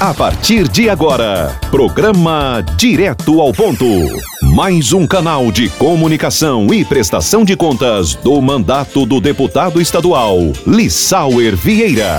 A partir de agora, programa Direto ao Ponto. Mais um canal de comunicação e prestação de contas do mandato do deputado estadual Lissauer Vieira.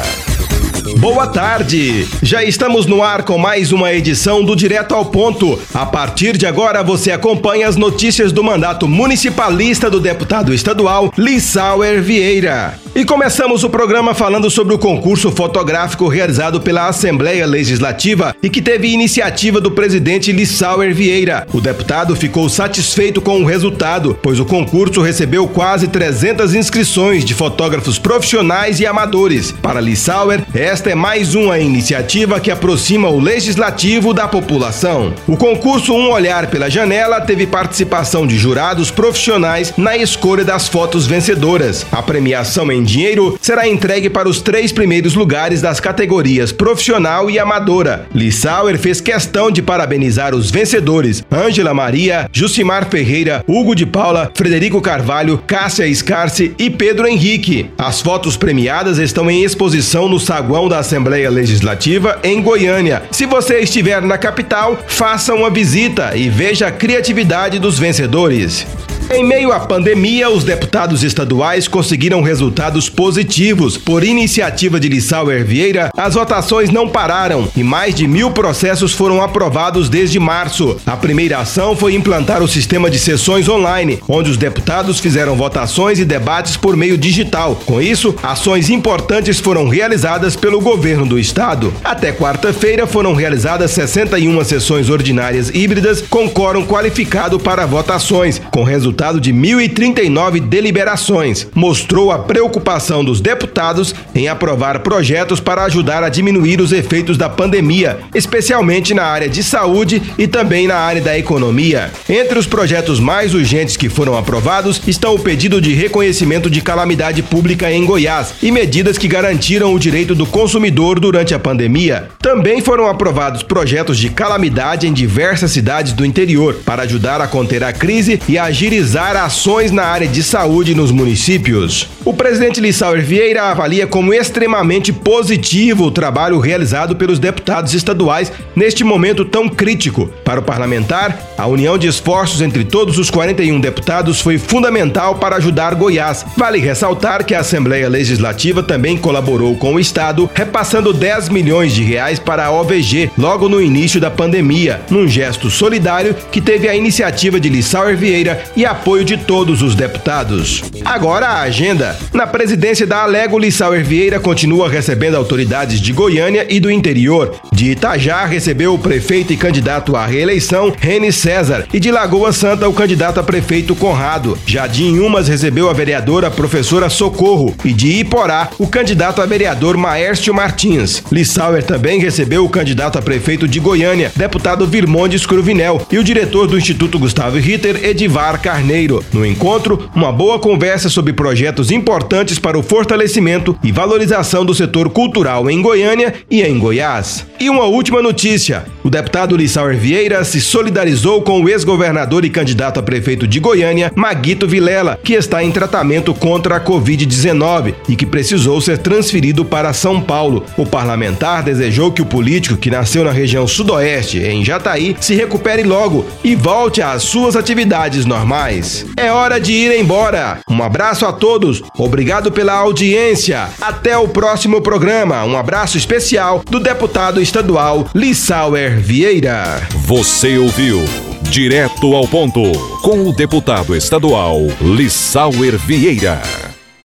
Boa tarde! Já estamos no ar com mais uma edição do Direto ao Ponto. A partir de agora você acompanha as notícias do mandato municipalista do deputado estadual Lissauer Vieira. E começamos o programa falando sobre o concurso fotográfico realizado pela Assembleia Legislativa e que teve iniciativa do presidente Lissauer Vieira. O deputado ficou satisfeito com o resultado, pois o concurso recebeu quase 300 inscrições de fotógrafos profissionais e amadores. Para Lissauer, esta é mais uma iniciativa que aproxima o legislativo da população. O concurso Um Olhar pela Janela teve participação de jurados profissionais na escolha das fotos vencedoras. A premiação em dinheiro será entregue para os 3 primeiros lugares das categorias profissional e amadora. Lissauer fez questão de parabenizar os vencedores: Ângela Maria, Jucimar Ferreira, Hugo de Paula, Frederico Carvalho, Cássia Scarce e Pedro Henrique. As fotos premiadas estão em exposição no saguão da Assembleia Legislativa em Goiânia. Se você estiver na capital, faça uma visita e veja a criatividade dos vencedores. Em meio à pandemia, os deputados estaduais conseguiram resultados positivos. Por iniciativa de Lissauer Vieira, as votações não pararam e mais de 1.000 processos foram aprovados desde março. A primeira ação foi implantar o sistema de sessões online, onde os deputados fizeram votações e debates por meio digital. Com isso, ações importantes foram realizadas pelo governo do estado. Até quarta-feira foram realizadas 61 sessões ordinárias híbridas com quórum qualificado para votações, com resultado de 1.039 deliberações. Mostrou a preocupação dos deputados em aprovar projetos para ajudar a diminuir os efeitos da pandemia, especialmente na área de saúde e também na área da economia. Entre os projetos mais urgentes que foram aprovados estão o pedido de reconhecimento de calamidade pública em Goiás e medidas que garantiram o direito do consumidor durante a pandemia. Também foram aprovados projetos de calamidade em diversas cidades do interior para ajudar a conter a crise e agilizar ações na área de saúde nos municípios. O presidente Lissauer Vieira avalia como extremamente positivo o trabalho realizado pelos deputados estaduais neste momento tão crítico. Para o parlamentar, a união de esforços entre todos os 41 deputados foi fundamental para ajudar Goiás. Vale ressaltar que a Assembleia Legislativa também colaborou com o Estado, repassando 10 milhões de reais para a OVG logo no início da pandemia, num gesto solidário que teve a iniciativa de Lissauer Vieira e apoio de todos os deputados. Agora a agenda. Na presidência da Alego, Lissauer Vieira continua recebendo autoridades de Goiânia e do interior. De Itajá recebeu o prefeito e candidato à reeleição, Reni César, e de Lagoa Santa o candidato a prefeito Conrado. Já de Inhumas recebeu a vereadora professora Socorro e de Iporá o candidato a vereador Maércio Martins. Lissauer também recebeu o candidato a prefeito de Goiânia, deputado Virmondes Cruvinel, e o diretor do Instituto Gustavo Ritter, Edivar Carneiro. No encontro, uma boa conversa sobre projetos importantes para o fortalecimento e valorização do setor cultural em Goiânia e em Goiás. E uma última notícia: o deputado Lissauer Vieira se solidarizou com o ex-governador e candidato a prefeito de Goiânia, Maguito Vilela, que está em tratamento contra a Covid-19 e que precisou ser transferido para São Paulo. O parlamentar desejou que o político, que nasceu na região sudoeste, em Jataí, se recupere logo e volte às suas atividades normais. É hora de ir embora. Um abraço a todos, obrigado pela audiência. Até o próximo programa. Um abraço especial do deputado estadual Lissauer Vieira. Você ouviu Direto ao Ponto com o deputado estadual Lissauer Vieira.